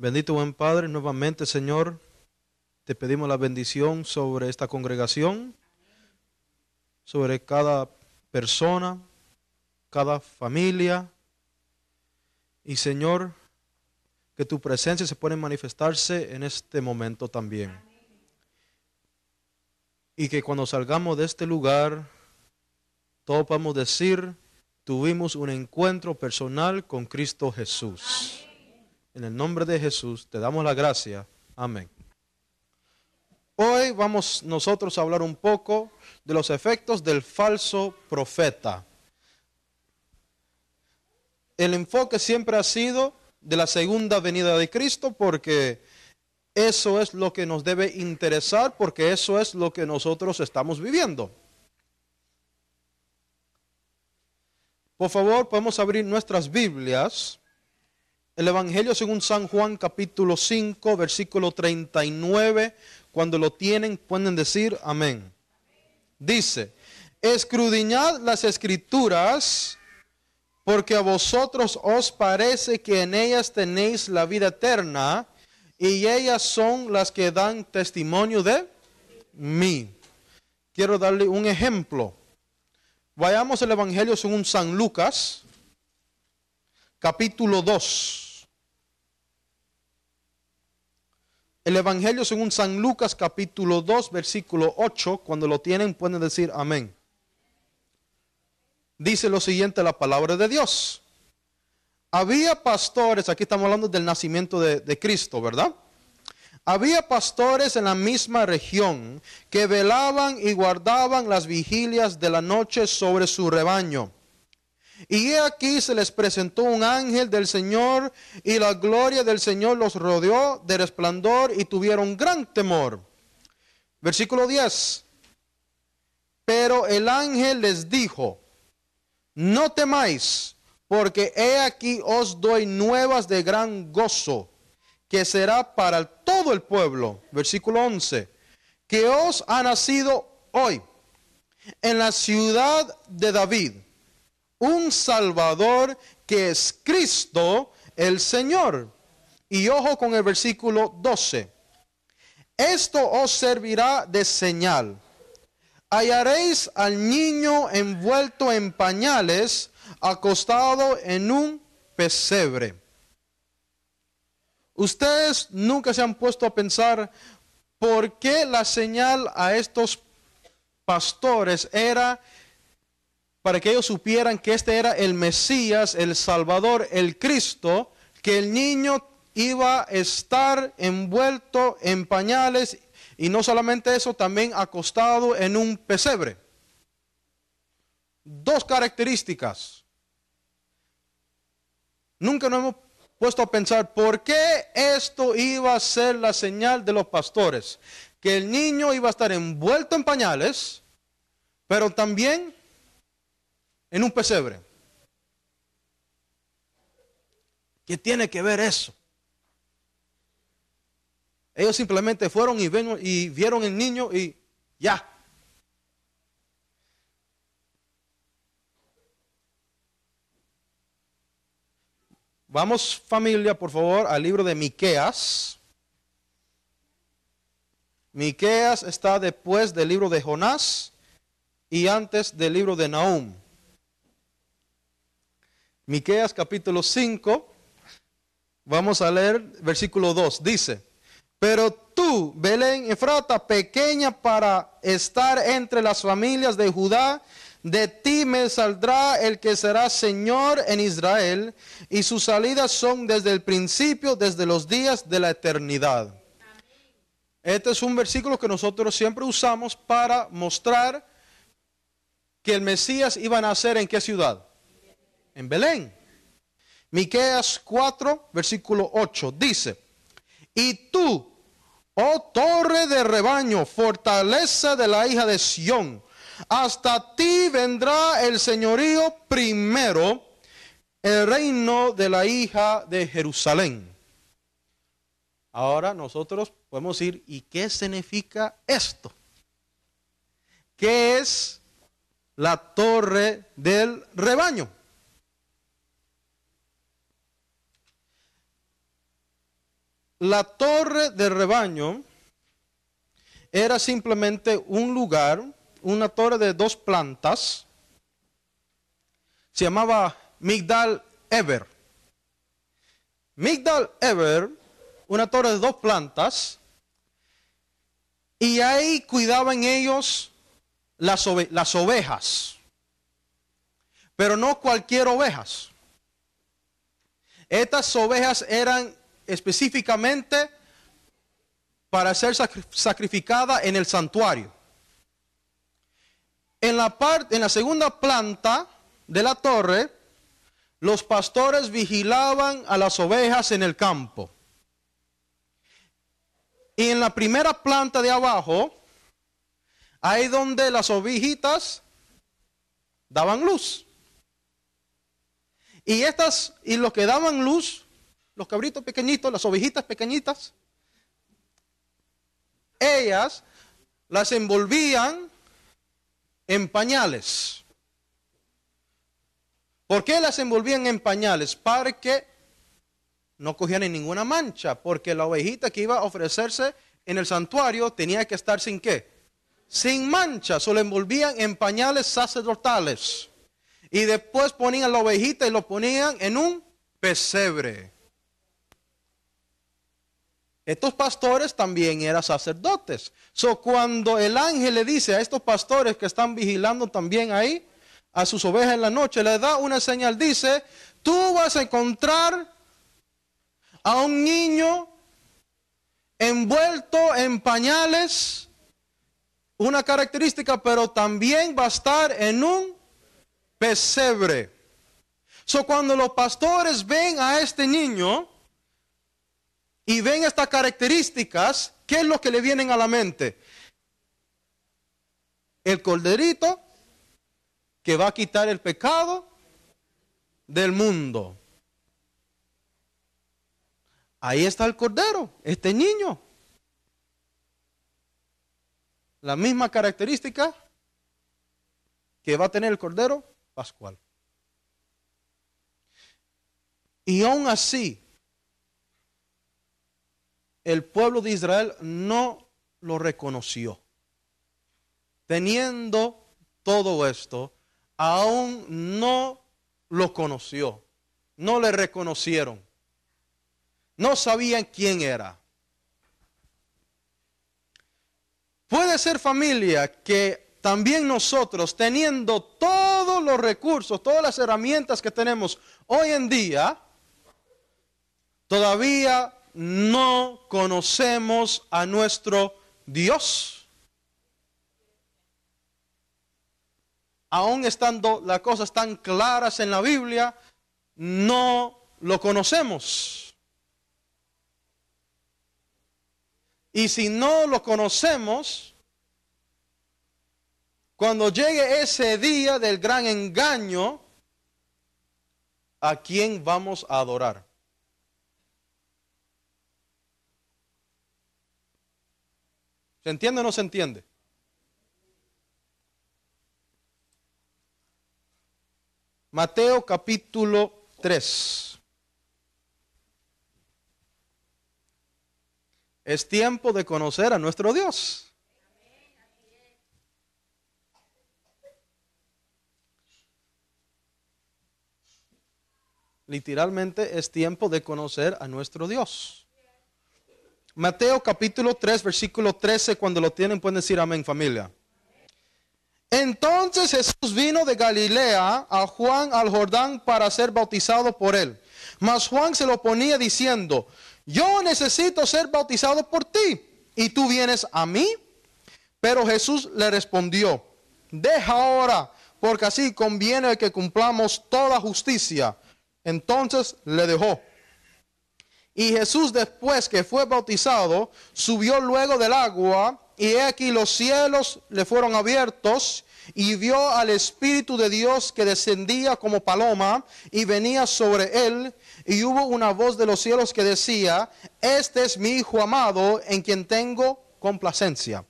Bendito buen Padre, nuevamente Señor, te pedimos la bendición sobre esta congregación, sobre cada persona, cada familia. Y Señor, que tu presencia se pueda manifestarse en este momento también. Y que cuando salgamos de este lugar, todos podamos decir, tuvimos un encuentro personal con Cristo Jesús. En el nombre de Jesús te damos la gracia. Amén. Hoy vamos nosotros a hablar un poco de los efectos del falso profeta. El enfoque siempre ha sido de la segunda venida de Cristo, porque eso es lo que nos debe interesar, porque eso es lo que nosotros estamos viviendo. Por favor, podemos abrir nuestras Biblias. El Evangelio según San Juan, capítulo 5, versículo 39. Cuando lo tienen, pueden decir amén. Dice, escudriñad las Escrituras, porque a vosotros os parece que en ellas tenéis la vida eterna, y ellas son las que dan testimonio de mí. Quiero darle un ejemplo. Vayamos al Evangelio según San Lucas, capítulo 2. El Evangelio según San Lucas, capítulo 2, versículo 8. Cuando lo tienen, pueden decir amén. Dice lo siguiente la palabra de Dios. Había pastores, aquí estamos hablando del nacimiento de Cristo, ¿verdad? Había pastores en la misma región que velaban y guardaban las vigilias de la noche sobre su rebaño. Y he aquí se les presentó un ángel del Señor, y la gloria del Señor los rodeó de resplandor, y tuvieron gran temor. Versículo 10. Pero el ángel les dijo, no temáis, porque he aquí os doy nuevas de gran gozo, que será para todo el pueblo. Versículo 11. Que os ha nacido hoy en la ciudad de David un Salvador, que es Cristo el Señor. Y ojo con el versículo 12. Esto os servirá de señal. Hallaréis al niño envuelto en pañales, acostado en un pesebre. Ustedes nunca se han puesto a pensar por qué la señal a estos pastores era para que ellos supieran que este era el Mesías, el Salvador, el Cristo, que el niño iba a estar envuelto en pañales, y no solamente eso, también acostado en un pesebre. Dos características. Nunca nos hemos puesto a pensar por qué esto iba a ser la señal de los pastores. Que el niño iba a estar envuelto en pañales, pero también en un pesebre. ¿Qué tiene que ver eso? Ellos simplemente fueron y vieron el niño y ya. Vamos, familia, por favor, al libro de Miqueas. Miqueas está después del libro de Jonás y antes del libro de Nahum. Miqueas capítulo 5, vamos a leer versículo 2, dice, pero tú, Belén Efrata, pequeña para estar entre las familias de Judá, de ti me saldrá el que será Señor en Israel, y sus salidas son desde el principio, desde los días de la eternidad. Este es un versículo que nosotros siempre usamos para mostrar que el Mesías iba a nacer ¿en qué ciudad? En Belén. Miqueas 4, versículo 8, dice, y tú, oh torre de rebaño, fortaleza de la hija de Sión, hasta ti vendrá el señorío primero, el reino de la hija de Jerusalén. Ahora nosotros podemos decir, ¿y qué significa esto? ¿Qué es la torre del rebaño? . la torre del rebaño era simplemente un lugar, una torre de 2 plantas, se llamaba Migdal Ever. Migdal Ever, una torre de 2 plantas, y ahí cuidaban ellos las ovejas, pero no cualquier ovejas. Estas ovejas eran específicamente para ser sacrificadas en el santuario. En la segunda planta de la torre, los pastores vigilaban a las ovejas en el campo. Y en la primera planta de abajo, ahí donde las ovejitas daban luz. Y los que daban luz, los cabritos pequeñitos, las ovejitas pequeñitas, ellas las envolvían en pañales. ¿Por qué las envolvían en pañales? Para que no cogieran ninguna mancha, porque la ovejita que iba a ofrecerse en el santuario tenía que estar sin ¿qué? Sin mancha. Solo envolvían en pañales sacerdotales. Y después ponían la ovejita y lo ponían en un pesebre. Estos pastores también eran sacerdotes. Cuando el ángel le dice a estos pastores que están vigilando también ahí a sus ovejas en la noche, le da una señal, dice, tú vas a encontrar a un niño envuelto en pañales, una característica, pero también va a estar en un pesebre. Cuando los pastores ven a este niño y ven estas características, ¿qué es lo que le vienen a la mente? El corderito que va a quitar el pecado del mundo. Ahí está el cordero, este niño. La misma característica que va a tener el cordero pascual. Y aún así, el pueblo de Israel no lo reconoció. Teniendo todo esto, aún no lo conoció. No le reconocieron. No sabían quién era. Puede ser, familia, que también nosotros, teniendo todos los recursos, todas las herramientas que tenemos hoy en día, todavía no conocemos a nuestro Dios. Aún estando las cosas tan claras en la Biblia, no lo conocemos. Y si no lo conocemos, cuando llegue ese día del gran engaño, ¿a quién vamos a adorar? ¿Se entiende o no se entiende? Mateo capítulo 3. Es tiempo de conocer a nuestro Dios. Literalmente es tiempo de conocer a nuestro Dios. Mateo capítulo 3, versículo 13, cuando lo tienen pueden decir amén, familia. Entonces Jesús vino de Galilea a Juan al Jordán para ser bautizado por él. Mas Juan se lo ponía diciendo, yo necesito ser bautizado por ti, y tú vienes a mí. Pero Jesús le respondió, deja ahora, porque así conviene que cumplamos toda justicia. Entonces le dejó. Y Jesús, después que fue bautizado, subió luego del agua, y he aquí los cielos le fueron abiertos, y vio al Espíritu de Dios que descendía como paloma y venía sobre él, y hubo una voz de los cielos que decía, este es mi Hijo amado, en quien tengo complacencia.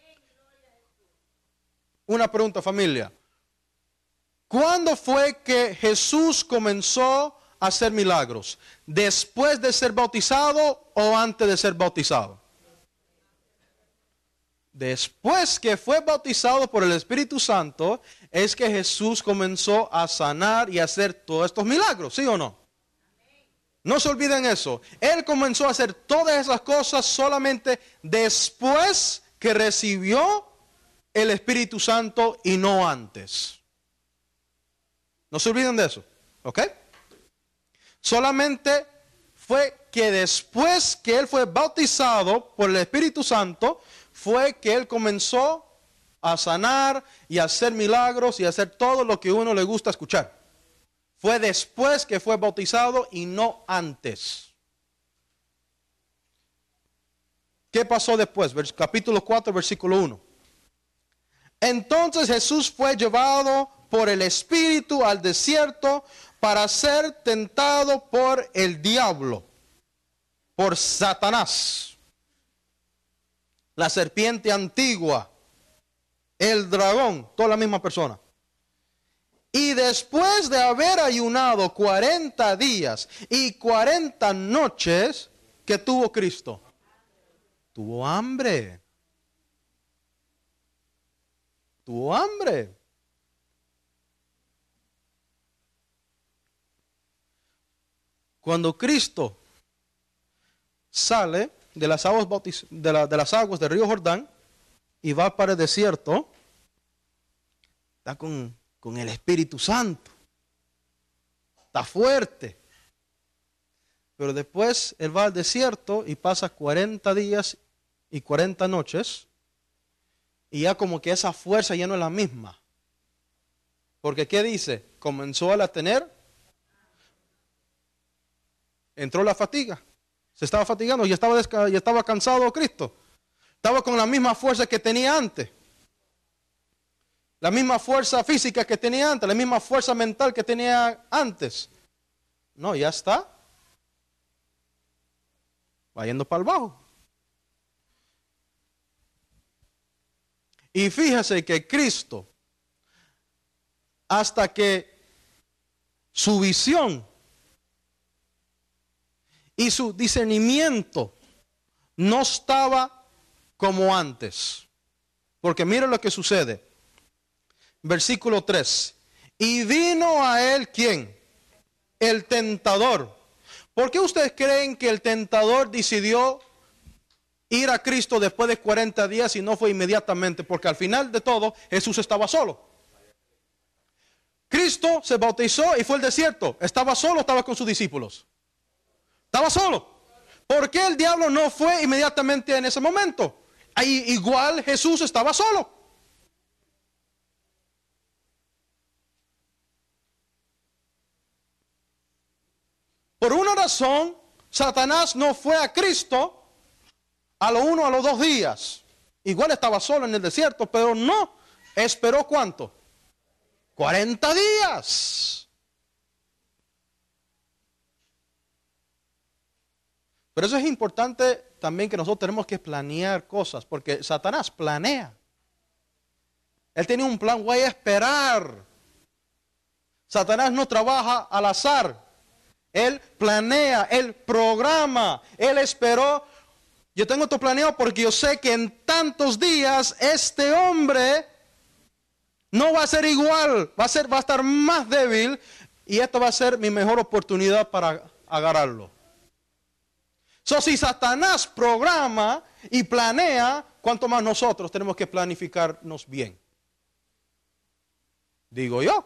Una pregunta, familia. ¿Cuándo fue que Jesús comenzó a hacer milagros? ¿Después de ser bautizado o antes de ser bautizado? Después que fue bautizado por el Espíritu Santo, es que Jesús comenzó a sanar y a hacer todos estos milagros, ¿sí o no? No se olviden eso. Él comenzó a hacer todas esas cosas solamente después que recibió el Espíritu Santo y no antes. No se olviden de eso, ¿ok? Solamente fue que después que él fue bautizado por el Espíritu Santo, fue que él comenzó a sanar y a hacer milagros y a hacer todo lo que a uno le gusta escuchar. Fue después que fue bautizado y no antes. ¿Qué pasó después? Capítulo 4, versículo 1. Entonces Jesús fue llevado por el Espíritu al desierto para ser tentado por el diablo, por Satanás, la serpiente antigua, el dragón, toda la misma persona. Y después de haber ayunado 40 días y 40 noches, ¿qué tuvo Cristo? Tuvo hambre. Tuvo hambre. Cuando Cristo sale de las aguas, de las aguas del río Jordán y va para el desierto, está con el Espíritu Santo. Está fuerte. Pero después él va al desierto y pasa 40 días y 40 noches. Y ya como que esa fuerza ya no es la misma. Porque ¿qué dice? Comenzó a la tener. Entró la fatiga. Se estaba fatigando. Ya estaba cansado Cristo. Estaba con la misma fuerza que tenía antes. La misma fuerza física que tenía antes, la misma fuerza mental que tenía antes. No, ya está. Va yendo para el bajo. Y fíjese que Cristo, hasta que su visión y su discernimiento no estaba como antes. Porque mire lo que sucede. Versículo 3. Y vino a él, ¿quién? El tentador. ¿Por qué ustedes creen que el tentador decidió ir a Cristo después de 40 días y no fue inmediatamente? Porque al final de todo, Jesús estaba solo. Cristo se bautizó y fue al desierto. ¿Estaba solo o estaba con sus discípulos? Estaba solo. ¿Por qué el diablo no fue inmediatamente en ese momento? Ahí igual Jesús estaba solo. Por una razón, Satanás no fue a Cristo a lo 1 a los 2 días. Igual estaba solo en el desierto, pero no. ¿Esperó cuánto? 40 días. Pero eso es importante también, que nosotros tenemos que planear cosas, porque Satanás planea. Él tenía un plan, voy a esperar. Satanás no trabaja al azar. Él planea, él programa, él esperó. Yo tengo esto planeado porque yo sé que en tantos días este hombre no va a ser igual, va a estar más débil, y esta va a ser mi mejor oportunidad para agarrarlo. Si Satanás programa y planea, ¿cuánto más nosotros tenemos que planificarnos bien? Digo yo.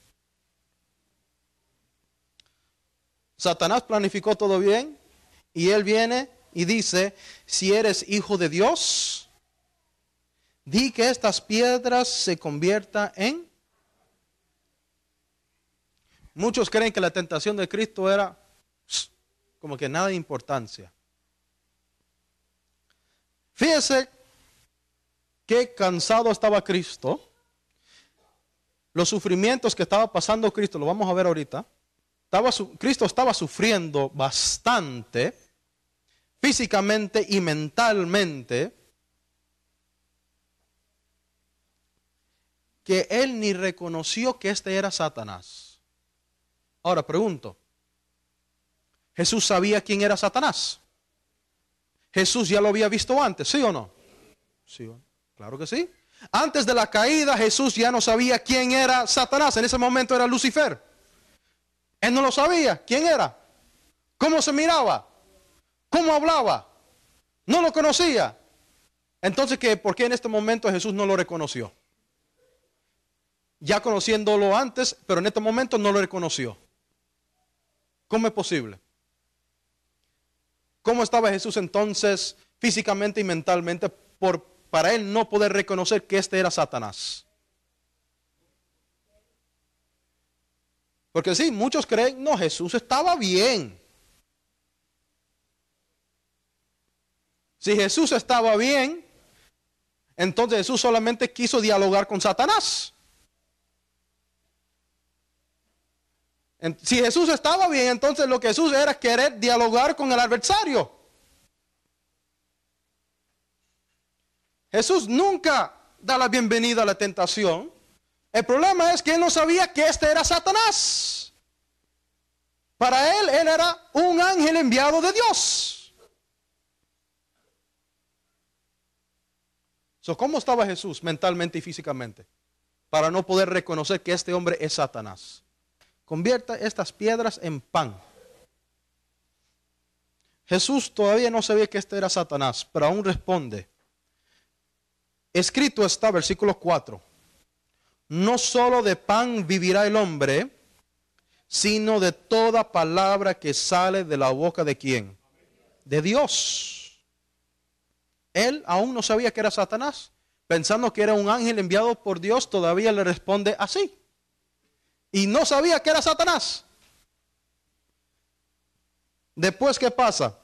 Satanás planificó todo bien y él viene y dice, si eres hijo de Dios, di que estas piedras se conviertan en... Muchos creen que la tentación de Cristo era como que nada de importancia. Fíjese qué cansado estaba Cristo, los sufrimientos que estaba pasando Cristo, lo vamos a ver ahorita. Cristo estaba sufriendo bastante, físicamente y mentalmente, que él ni reconoció que este era Satanás. Ahora pregunto, Jesús sabía quién era Satanás. Jesús ya lo había visto antes, ¿sí o no? Sí, claro que sí. Antes de la caída, Jesús ya no sabía quién era Satanás. En ese momento era Lucifer. Él no lo sabía. ¿Quién era? ¿Cómo se miraba? ¿Cómo hablaba? No lo conocía. Entonces, ¿por qué en este momento Jesús no lo reconoció? Ya conociéndolo antes, pero en este momento no lo reconoció. ¿Cómo es posible? ¿Cómo estaba Jesús entonces físicamente y mentalmente para él no poder reconocer que este era Satanás? Porque sí, muchos creen, no, Jesús estaba bien. Si Jesús estaba bien, entonces Jesús solamente quiso dialogar con Satanás. Si Jesús estaba bien, entonces lo que Jesús era querer dialogar con el adversario. Jesús nunca da la bienvenida a la tentación. El problema es que él no sabía que este era Satanás. Para él era un ángel enviado de Dios. ¿Cómo estaba Jesús mentalmente y físicamente? Para no poder reconocer que este hombre es Satanás. Convierta estas piedras en pan. Jesús todavía no sabía que este era Satanás, pero aún responde. Escrito está, versículo 4. No solo de pan vivirá el hombre, sino de toda palabra que sale de la boca de ¿quién? De Dios. Él aún no sabía que era Satanás. Pensando que era un ángel enviado por Dios, todavía le responde así. Y no sabía que era Satanás. Después, ¿qué pasa?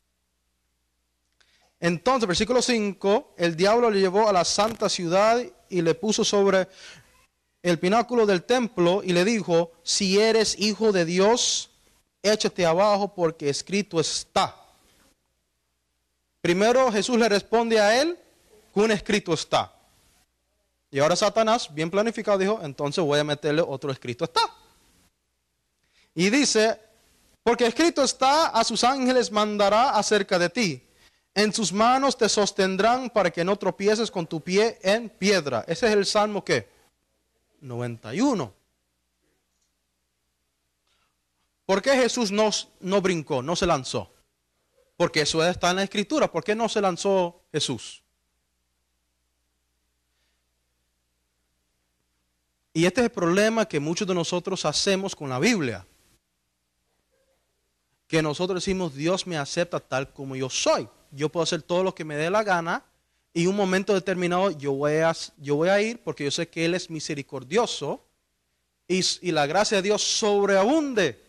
Entonces, versículo 5, el diablo le llevó a la santa ciudad y le puso sobre el pináculo del templo y le dijo, si eres hijo de Dios, échate abajo porque escrito está. Primero Jesús le responde a él, con escrito está. Y ahora Satanás, bien planificado, dijo, entonces voy a meterle otro escrito está. Y dice, porque escrito está, a sus ángeles mandará acerca de ti. En sus manos te sostendrán para que no tropieces con tu pie en piedra. Ese es el Salmo, ¿qué? 91. ¿Por qué Jesús no brincó, no se lanzó? Porque eso está en la Escritura. ¿Por qué no se lanzó Jesús? Y este es el problema que muchos de nosotros hacemos con la Biblia. Que nosotros decimos, Dios me acepta tal como yo soy. Yo puedo hacer todo lo que me dé la gana y en un momento determinado yo voy a ir porque yo sé que Él es misericordioso y la gracia de Dios sobreabunde.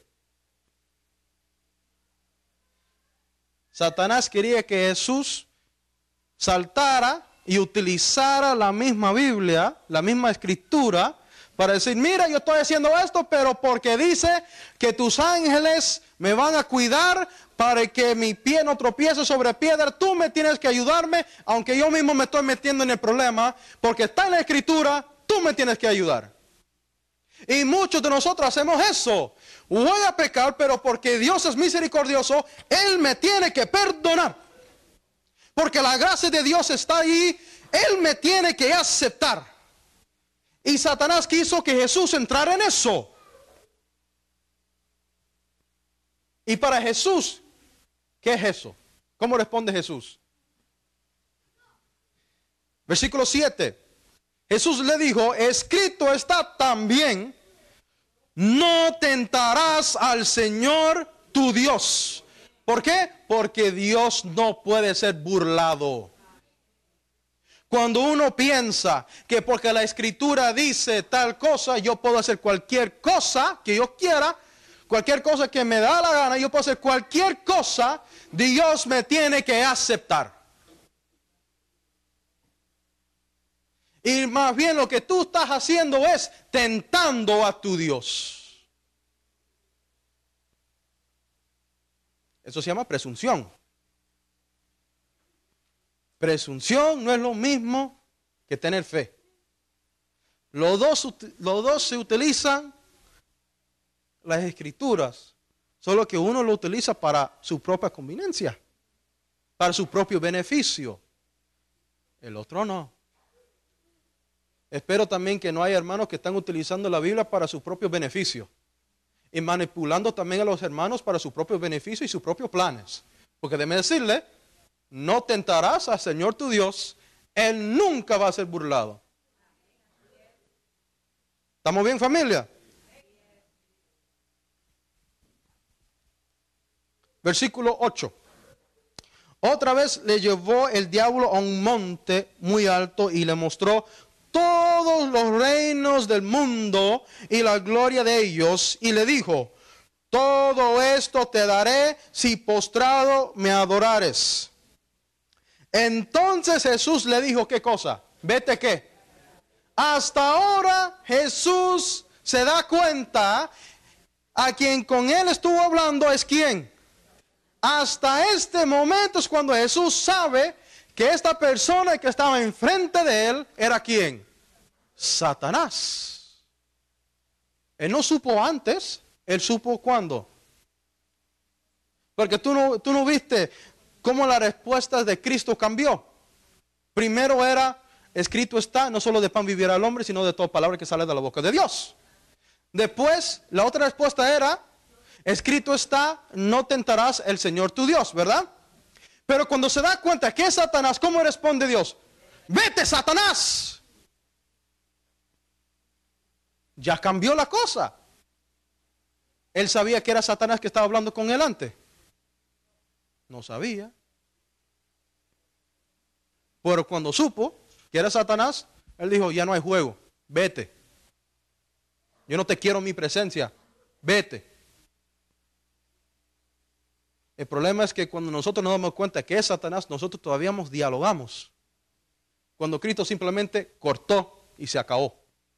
Satanás quería que Jesús saltara y utilizara la misma Biblia, la misma Escritura, para decir, mira, yo estoy haciendo esto, pero porque dice que tus ángeles me van a cuidar para que mi pie no tropiece sobre piedra, tú me tienes que ayudarme, aunque yo mismo me estoy metiendo en el problema, porque está en la Escritura, tú me tienes que ayudar. Y muchos de nosotros hacemos eso. Voy a pecar, pero porque Dios es misericordioso, Él me tiene que perdonar. Porque la gracia de Dios está ahí, Él me tiene que aceptar. Y Satanás quiso que Jesús entrara en eso. Y para Jesús, ¿qué es eso? ¿Cómo responde Jesús? Versículo 7. Jesús le dijo, escrito está también, no tentarás al Señor tu Dios. ¿Por qué? Porque Dios no puede ser burlado. Cuando uno piensa que porque la Escritura dice tal cosa, yo puedo hacer cualquier cosa que yo quiera, cualquier cosa que me da la gana, yo puedo hacer cualquier cosa, Dios me tiene que aceptar. Y más bien lo que tú estás haciendo es tentando a tu Dios. Eso se llama presunción. Presunción no es lo mismo que tener fe. Los dos se utilizan las Escrituras Solo que uno lo utiliza para su propia conveniencia, para su propio beneficio. El otro no. Espero también que no haya hermanos que están utilizando la Biblia para su propio beneficio y manipulando también a los hermanos para su propio beneficio y sus propios planes. Porque déjeme decirle, no tentarás al Señor tu Dios, Él nunca va a ser burlado. ¿Estamos bien, familia? Versículo 8. Otra vez le llevó el diablo a un monte muy alto y le mostró todos los reinos del mundo y la gloria de ellos, y le dijo, todo esto te daré si postrado me adorares. Entonces Jesús le dijo, ¿qué cosa? Vete qué. Hasta ahora Jesús se da cuenta a quien con él estuvo hablando es quién. Hasta este momento es cuando Jesús sabe que esta persona que estaba enfrente de él era quién. Satanás. Él no supo antes, él supo cuándo. Porque tú no viste cómo la respuesta de Cristo cambió. Primero era, escrito está, no solo de pan vivirá el hombre, sino de toda palabra que sale de la boca de Dios. Después, la otra respuesta era, escrito está, no tentarás el Señor tu Dios, ¿verdad? Pero cuando se da cuenta que es Satanás, ¿cómo responde Dios? Vete, Satanás. Ya cambió la cosa. Él sabía que era Satanás que estaba hablando con él antes. No sabía. Pero cuando supo que era Satanás, él dijo, ya no hay juego, vete. Yo no te quiero en mi presencia, vete. El problema es que cuando nosotros nos damos cuenta que es Satanás, nosotros todavía dialogamos. Cuando Cristo simplemente cortó y se acabó.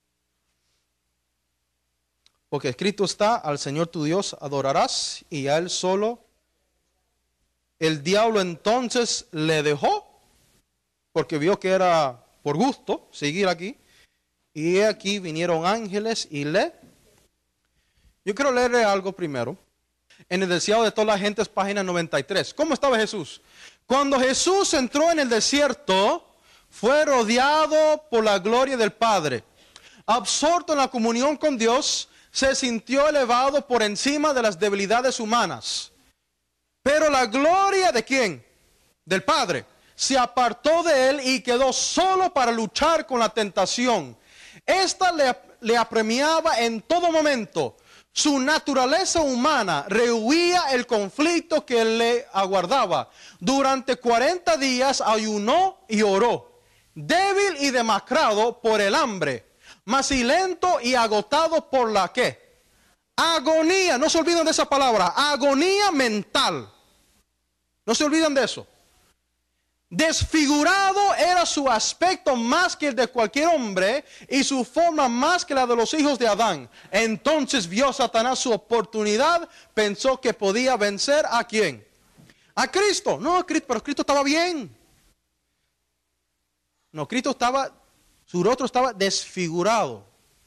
Porque escrito está, al Señor tu Dios adorarás y a Él solo. El diablo entonces le dejó, porque vio que era por gusto seguir aquí. Y aquí vinieron ángeles y Yo quiero leerle algo primero. En el desierto de toda la gente es página 93. ¿Cómo estaba Jesús? Cuando Jesús entró en el desierto, fue rodeado por la gloria del Padre. Absorto en la comunión con Dios, se sintió elevado por encima de las debilidades humanas. Pero la gloria ¿de quién? Del Padre. Se apartó de él y quedó solo para luchar con la tentación. Esta le apremiaba en todo momento. Su naturaleza humana rehuía el conflicto que le aguardaba. Durante 40 días ayunó y oró, débil y demacrado por el hambre, macilento y agotado por la ¿qué? Agonía. No se olviden de esa palabra, agonía mental. No se olviden de eso. Desfigurado era su aspecto más que el de cualquier hombre y su forma más que la de los hijos de Adán. Entonces vio Satanás su oportunidad, pensó que podía vencer ¿a quién? A Cristo. No, pero Cristo estaba bien. No, Cristo estaba, su rostro estaba desfigurado.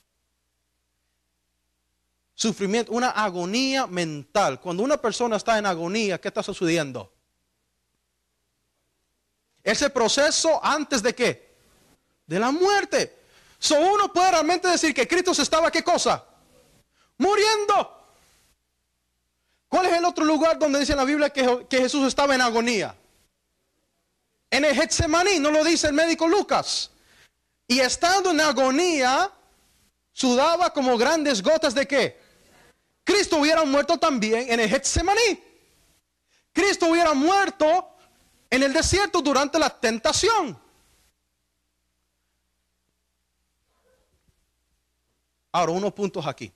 Sufrimiento, una agonía mental. Cuando una persona está en agonía, ¿qué está sucediendo? Ese proceso antes de qué? De la muerte. Uno puede realmente decir que Cristo se estaba ¿qué cosa? Muriendo. ¿Cuál es el otro lugar donde dice en la Biblia que Jesús estaba en agonía? En el Getsemaní, no lo dice el médico Lucas. Y estando en agonía, sudaba como grandes gotas de ¿qué? Cristo hubiera muerto también en el Getsemaní. Cristo hubiera muerto en el desierto durante la tentación. Ahora, unos puntos aquí.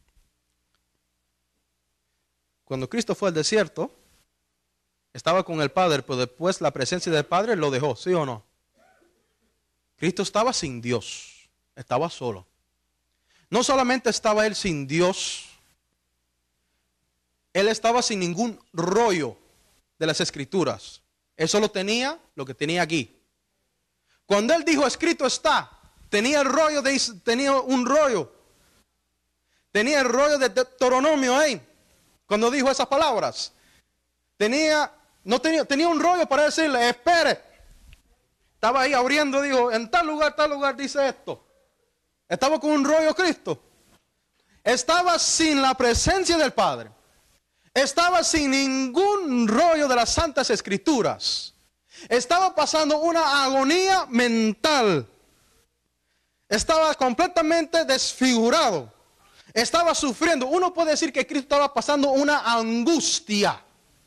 Cuando Cristo fue al desierto, estaba con el Padre, pero después la presencia del Padre lo dejó, ¿sí o no? Cristo estaba sin Dios, estaba solo. No solamente estaba Él sin Dios, Él estaba sin ningún rollo de las Escrituras. Él solo tenía lo que tenía aquí. Cuando Él dijo, escrito está, tenía un rollo. Tenía el rollo de Deuteronomio ahí. cuando dijo esas palabras. Tenía un rollo para decirle, espere. Estaba ahí abriendo, dijo, en tal lugar dice esto. Estaba con un rollo Cristo. Estaba sin la presencia del Padre. Estaba sin ningún rollo de las Santas Escrituras. Estaba pasando una agonía mental. Estaba completamente desfigurado. Estaba sufriendo. Uno puede decir que Cristo estaba pasando una angustia.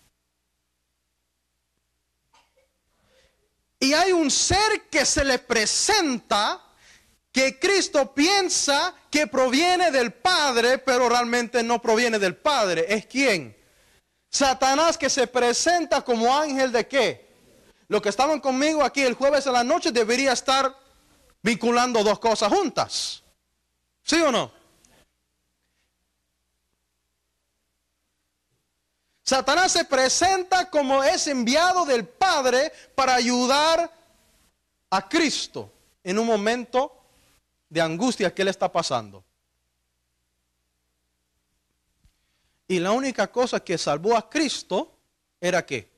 Y hay un ser que se le presenta que Cristo piensa que proviene del Padre, pero realmente no proviene del Padre. ¿Es quién? Satanás, que se presenta como ángel de qué. Los que estaban conmigo aquí el jueves a la noche debería estar vinculando dos cosas juntas. ¿Sí o no? Satanás se presenta como es enviado del Padre para ayudar a Cristo en un momento de angustia que él está pasando. Y la única cosa que salvó a Cristo era ¿qué?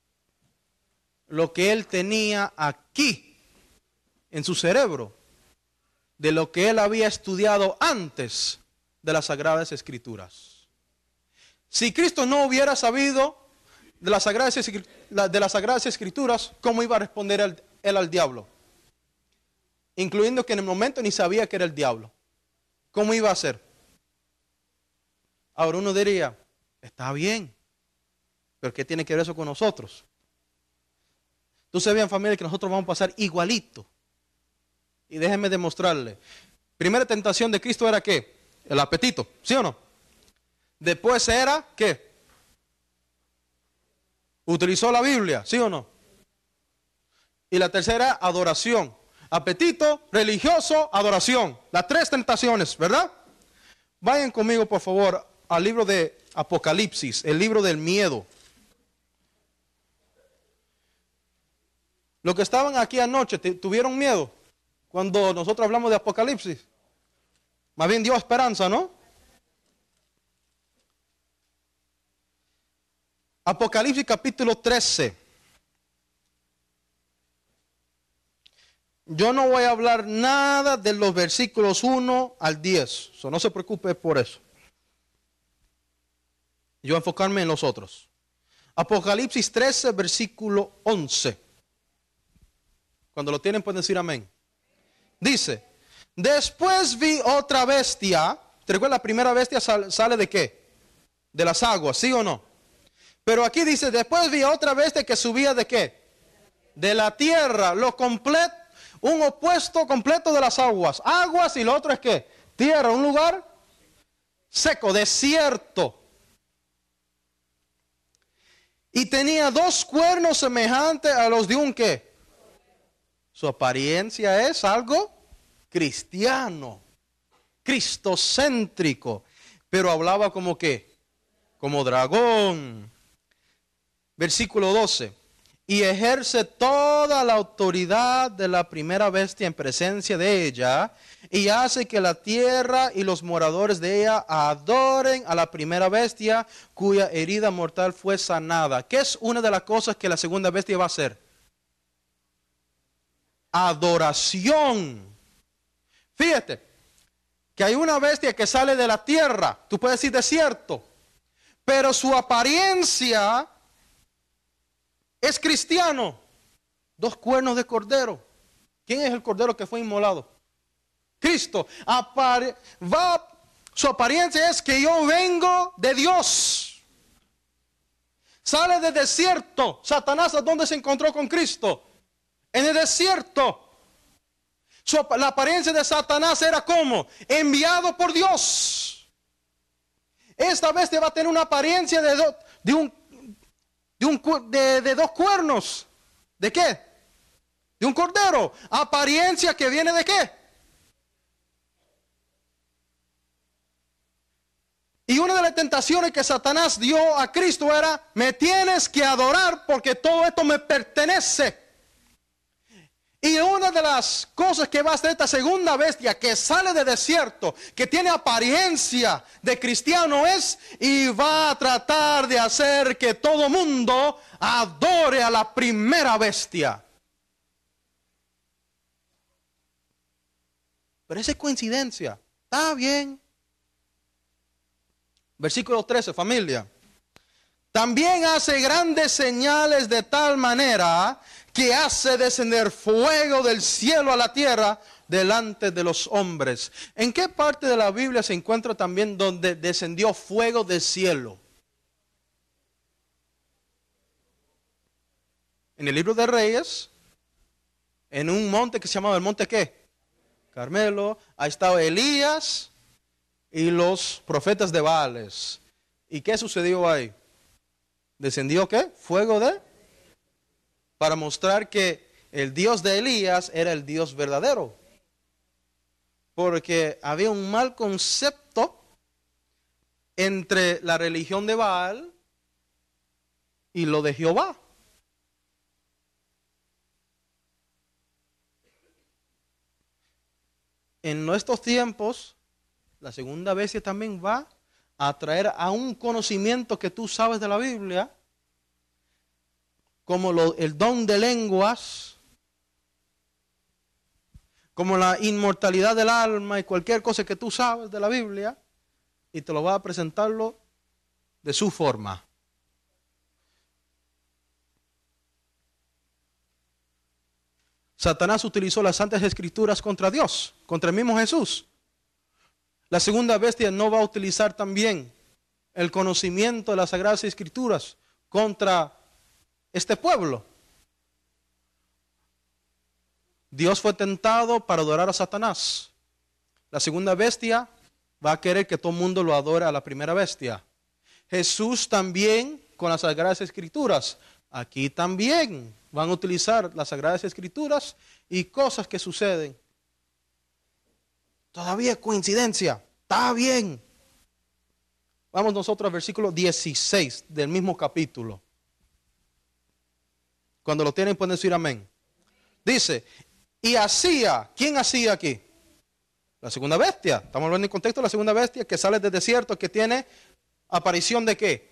Lo que él tenía aquí en su cerebro, de lo que él había estudiado antes de las Sagradas Escrituras. Si Cristo no hubiera sabido de las Sagradas Escrituras, ¿cómo iba a responder él al diablo? Incluyendo que en el momento ni sabía que era el diablo. ¿Cómo iba a hacer? Ahora uno diría, está bien, pero ¿qué tiene que ver eso con nosotros? Tú sabes bien, familia, que nosotros vamos a pasar igualito. Y déjenme demostrarle. Primera tentación de Cristo era ¿qué? El apetito, ¿sí o no? Después era, ¿qué? Utilizó la Biblia, ¿sí o no? Y la tercera, adoración. Apetito, religioso, adoración. Las tres tentaciones, ¿verdad? Vayan conmigo, por favor, al libro de Apocalipsis, el libro del miedo. Los que estaban aquí anoche, ¿tuvieron miedo cuando nosotros hablamos de Apocalipsis? Más bien dio esperanza, ¿no? Apocalipsis capítulo 13. Yo no voy a hablar nada de los versículos 1 al 10. No se preocupe por eso. Yo voy a enfocarme en los otros. Apocalipsis 13, versículo 11. Cuando lo tienen pueden decir amén. Dice, después vi otra bestia. ¿Te recuerdas? La primera bestia sale de qué? De las aguas, ¿sí o no? Pero aquí dice, después vi otra bestia que subía de qué? De la tierra, un opuesto completo de las aguas. Aguas y lo otro es qué? Tierra, un lugar seco, desierto. Y tenía dos cuernos semejantes a los de un qué. Su apariencia es algo cristiano, cristocéntrico, pero hablaba como qué? Como dragón. Versículo 12. Y ejerce toda la autoridad de la primera bestia en presencia de ella, y hace que la tierra y los moradores de ella adoren a la primera bestia, cuya herida mortal fue sanada. ¿Qué es una de las cosas que la segunda bestia va a hacer? Adoración. Fíjate, que hay una bestia que sale de la tierra, tú puedes decir desierto, pero su apariencia es cristiano. Dos cuernos de cordero. ¿Quién es el cordero que fue inmolado? Cristo. Su apariencia es que yo vengo de Dios. Sale del desierto. Satanás, ¿a dónde se encontró con Cristo? En el desierto. La apariencia de Satanás era como enviado por Dios. Esta bestia va a tener una apariencia de dos cuernos. ¿De qué? De un cordero. Apariencia que viene de qué? Y una de las tentaciones que Satanás dio a Cristo era, me tienes que adorar porque todo esto me pertenece. Y una de las cosas que va a hacer esta segunda bestia que sale del desierto, que tiene apariencia de cristiano es, y va a tratar de hacer que todo mundo adore a la primera bestia. Pero esa es coincidencia. Está bien. Versículo 13, familia. También hace grandes señales de tal manera que hace descender fuego del cielo a la tierra delante de los hombres. ¿En qué parte de la Biblia se encuentra también donde descendió fuego del cielo? En el libro de Reyes, en un monte que se llamaba el monte ¿qué? Carmelo. Ahí estaba Elías y los profetas de Baales. ¿Y qué sucedió ahí? ¿Descendió qué? Fuego de... Para mostrar que el Dios de Elías era el Dios verdadero. Porque había un mal concepto entre la religión de Baal y lo de Jehová. En nuestros tiempos, la segunda bestia también va a traer a un conocimiento que tú sabes de la Biblia, como el don de lenguas, como la inmortalidad del alma y cualquier cosa que tú sabes de la Biblia, y te lo va a presentarlo de su forma. Satanás utilizó las Santas Escrituras contra Dios, contra el mismo Jesús. La segunda bestia no va a utilizar también el conocimiento de las Sagradas Escrituras contra este pueblo. Dios fue tentado para adorar a Satanás. La segunda bestia va a querer que todo el mundo lo adore a la primera bestia. Jesús también con las Sagradas Escrituras. Aquí también van a utilizar las Sagradas Escrituras y cosas que suceden. Todavía es coincidencia. Está bien. Vamos nosotros al versículo 16 del mismo capítulo. Cuando lo tienen pueden decir amén. Dice, y hacía, ¿quién hacía aquí? La segunda bestia. Estamos hablando en contexto de la segunda bestia que sale del desierto, que tiene aparición de qué?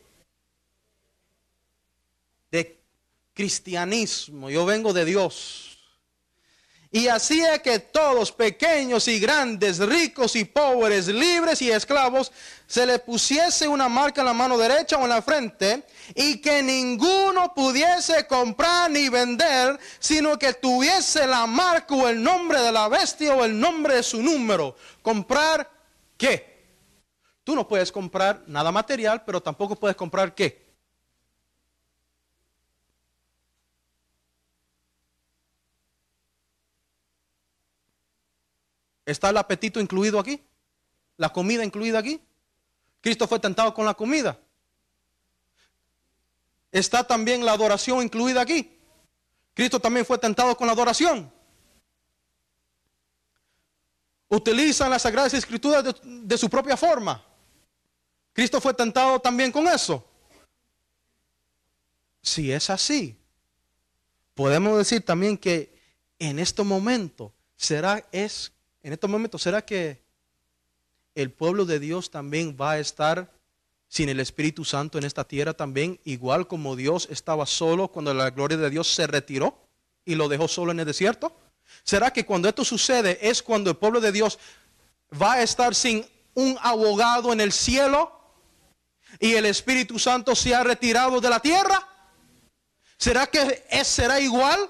De cristianismo. Yo vengo de Dios. Y hacía que todos, pequeños y grandes, ricos y pobres, libres y esclavos, se le pusiese una marca en la mano derecha o en la frente, y que ninguno pudiese comprar ni vender, sino que tuviese la marca o el nombre de la bestia o el nombre de su número. ¿Comprar qué? Tú no puedes comprar nada material, pero tampoco puedes comprar ¿qué? ¿Está el apetito incluido aquí? ¿La comida incluida aquí? Cristo fue tentado con la comida. ¿Está también la adoración incluida aquí? Cristo también fue tentado con la adoración. ¿Utilizan las Sagradas Escrituras de su propia forma? Cristo fue tentado también con eso. Si es así, podemos decir también que en este momento ¿será que el pueblo de Dios también va a estar sin el Espíritu Santo en esta tierra también, igual como Dios estaba solo cuando la gloria de Dios se retiró y lo dejó solo en el desierto? ¿Será que cuando esto sucede es cuando el pueblo de Dios va a estar sin un abogado en el cielo y el Espíritu Santo se ha retirado de la tierra? ¿Será que será igual?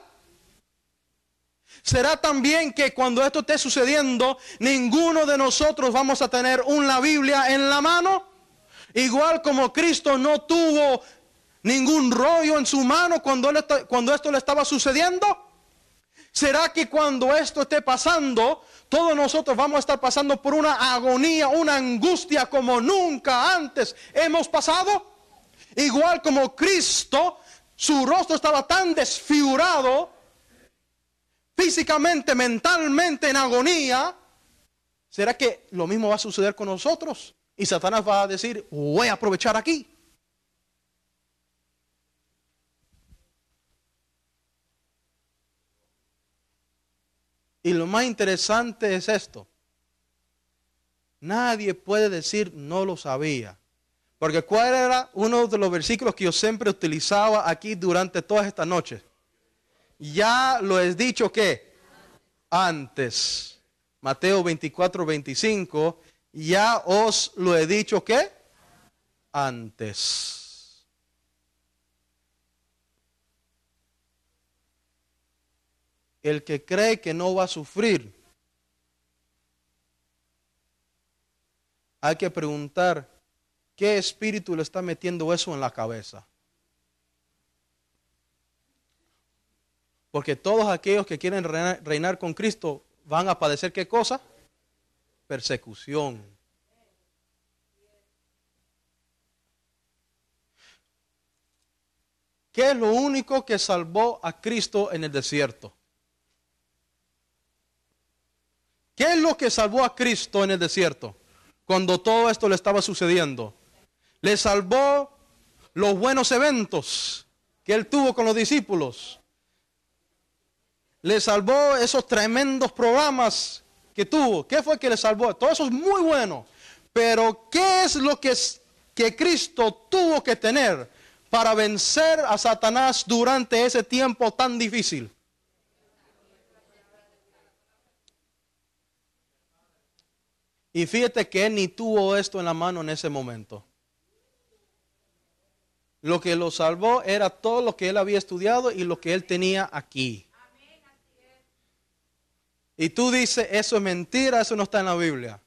¿Será también que cuando esto esté sucediendo, ninguno de nosotros vamos a tener una Biblia en la mano? Igual como Cristo no tuvo ningún rollo en su mano cuando esto le estaba sucediendo. ¿Será que cuando esto esté pasando, todos nosotros vamos a estar pasando por una agonía, una angustia como nunca antes hemos pasado? Igual como Cristo, su rostro estaba tan desfigurado, físicamente, mentalmente en agonía. ¿Será que lo mismo va a suceder con nosotros? Y Satanás va a decir, voy a aprovechar aquí. Y lo más interesante es esto. Nadie puede decir no lo sabía. Porque ¿cuál era uno de los versículos que yo siempre utilizaba aquí durante todas estas noches? Ya lo he dicho que antes. Mateo 24:25. Ya os lo he dicho que antes. El que cree que no va a sufrir, hay que preguntar qué espíritu le está metiendo eso en la cabeza. Porque todos aquellos que quieren reinar con Cristo van a padecer ¿qué cosa? Persecución. ¿Qué es lo único que salvó a Cristo en el desierto? ¿Qué es lo que salvó a Cristo en el desierto cuando todo esto le estaba sucediendo? Le salvó los buenos eventos que él tuvo con los discípulos. Le salvó esos tremendos programas que tuvo. ¿Qué fue que le salvó? Todo eso es muy bueno. Pero ¿qué es lo que Cristo tuvo que tener para vencer a Satanás durante ese tiempo tan difícil? Y fíjate que él ni tuvo esto en la mano en ese momento. Lo que lo salvó era todo lo que él había estudiado y lo que él tenía aquí. Y tú dices, eso es mentira, eso no está en la Biblia.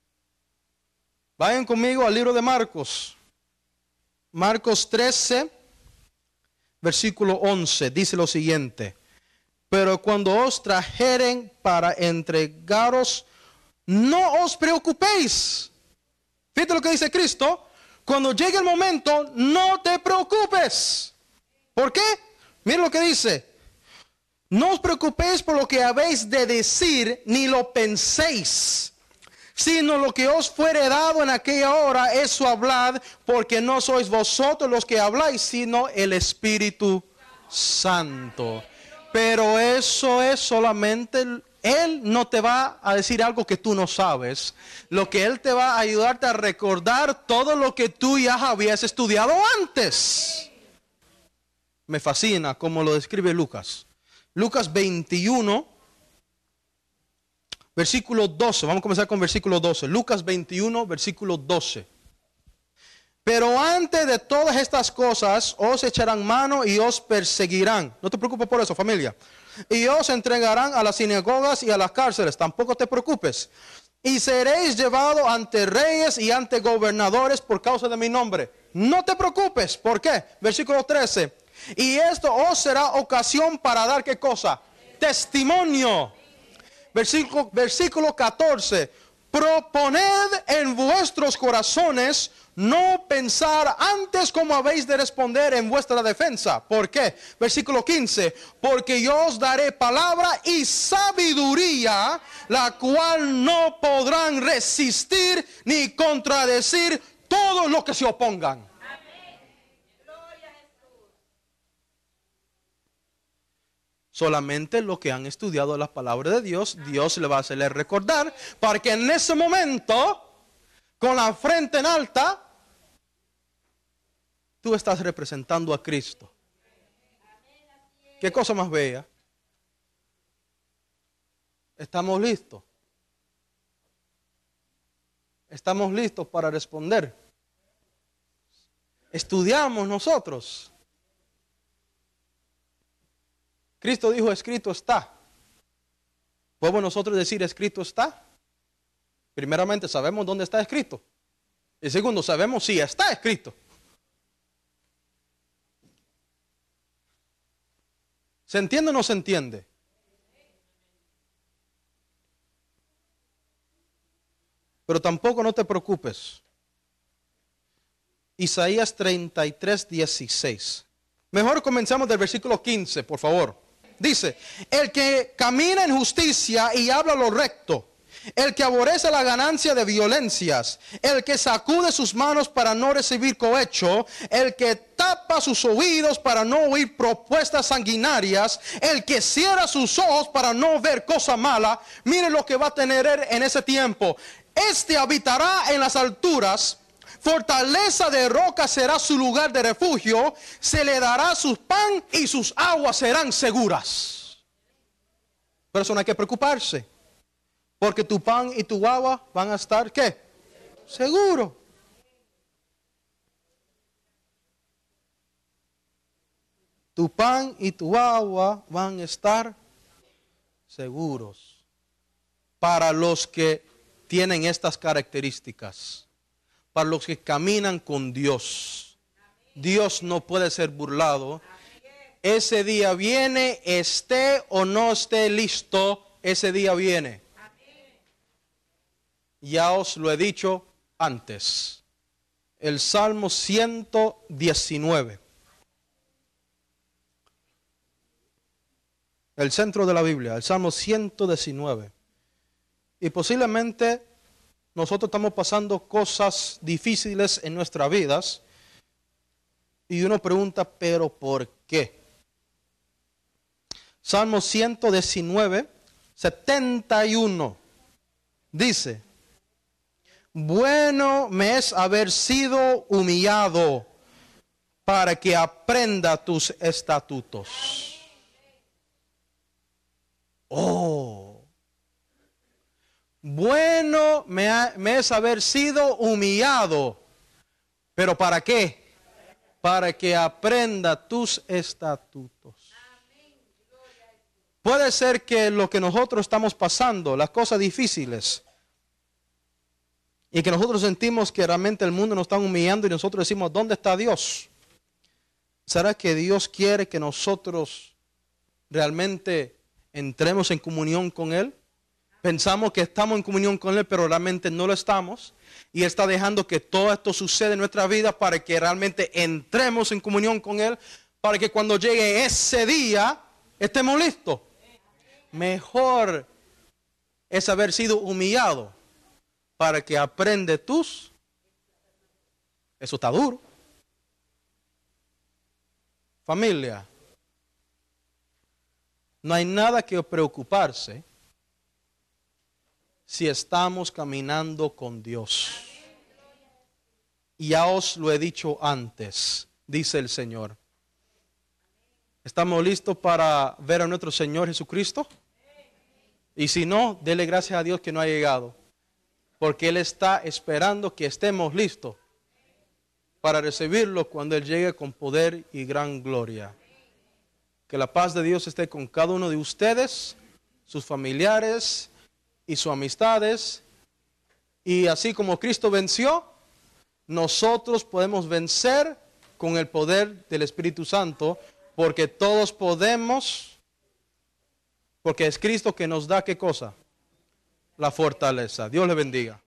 Vayan conmigo al libro de Marcos. Marcos 13, versículo 11, dice lo siguiente. Pero cuando os trajeren para entregaros, no os preocupéis. Fíjate lo que dice Cristo. Cuando llegue el momento, no te preocupes. ¿Por qué? Mira lo que dice. No os preocupéis por lo que habéis de decir, ni lo penséis, sino lo que os fuere dado en aquella hora, eso hablad, porque no sois vosotros los que habláis, sino el Espíritu Santo. Pero eso es solamente, Él no te va a decir algo que tú no sabes. Lo que Él te va a ayudarte a recordar todo lo que tú ya habías estudiado antes. Me fascina como lo describe Lucas. Lucas 21, versículo 12. Vamos a comenzar con versículo 12. Lucas 21, versículo 12. Pero antes de todas estas cosas os echarán mano y os perseguirán. No te preocupes por eso, familia. Y os entregarán a las sinagogas y a las cárceles. Tampoco te preocupes. Y seréis llevados ante reyes y ante gobernadores por causa de mi nombre. No te preocupes. ¿Por qué? Versículo 13. Y esto os será ocasión para dar ¿qué cosa? Testimonio. Versículo 14. Proponed en vuestros corazones no pensar antes cómo habéis de responder en vuestra defensa. ¿Por qué? Versículo 15. Porque yo os daré palabra y sabiduría, la cual no podrán resistir ni contradecir todos los que se opongan. Solamente los que han estudiado la palabra de Dios, Dios le va a hacerle recordar para que en ese momento, con la frente en alta, tú estás representando a Cristo. ¿Qué cosa más bella? ¿Estamos listos? ¿Estamos listos para responder? ¿Estudiamos nosotros? Cristo dijo, escrito está. ¿Podemos nosotros decir, escrito está? Primeramente, sabemos dónde está escrito. Y segundo, sabemos si está escrito. ¿Se entiende o no se entiende? Pero tampoco no te preocupes. Isaías 33, 16. Mejor comenzamos del versículo 15, por favor. Dice, el que camina en justicia y habla lo recto, el que aborrece la ganancia de violencias, el que sacude sus manos para no recibir cohecho, el que tapa sus oídos para no oír propuestas sanguinarias, el que cierra sus ojos para no ver cosa mala. Mire lo que va a tener él en ese tiempo. Este habitará en las alturas, fortaleza de roca será su lugar de refugio, se le dará su pan y sus aguas serán seguras. Por eso no hay que preocuparse, porque tu pan y tu agua van a estar, ¿qué? Seguro. Tu pan y tu agua van a estar seguros. Para los que tienen estas características, para los que caminan con Dios. Dios no puede ser burlado. Ese día viene, esté o no esté listo, ese día viene. Ya os lo he dicho antes. El Salmo 119. El centro de la Biblia, el Salmo 119. Y posiblemente nosotros estamos pasando cosas difíciles en nuestras vidas. Y uno pregunta, ¿pero por qué? Salmo 119, 71. Dice: bueno me es haber sido humillado para que aprenda tus estatutos. Oh, bueno me es haber sido humillado, pero ¿para qué? Para que aprenda tus estatutos. Puede ser que lo que nosotros estamos pasando, las cosas difíciles, y que nosotros sentimos que realmente el mundo nos está humillando y nosotros decimos, ¿dónde está Dios? ¿Será que Dios quiere que nosotros realmente entremos en comunión con Él? Pensamos que estamos en comunión con Él, pero realmente no lo estamos. Y Él está dejando que todo esto suceda en nuestra vida para que realmente entremos en comunión con Él, para que cuando llegue ese día estemos listos. Mejor es haber sido humillado para que aprende tus. Eso está duro. Familia, no hay nada que preocuparse si estamos caminando con Dios. Ya os lo he dicho antes, dice el Señor. ¿Estamos listos para ver a nuestro Señor Jesucristo? Y si no, dele gracias a Dios que no ha llegado. Porque Él está esperando que estemos listos para recibirlo cuando Él llegue con poder y gran gloria. Que la paz de Dios esté con cada uno de ustedes, sus familiares y sus amistades. Y así como Cristo venció, nosotros podemos vencer con el poder del Espíritu Santo, porque todos podemos, porque es Cristo que nos da ¿qué cosa? La fortaleza. Dios le bendiga.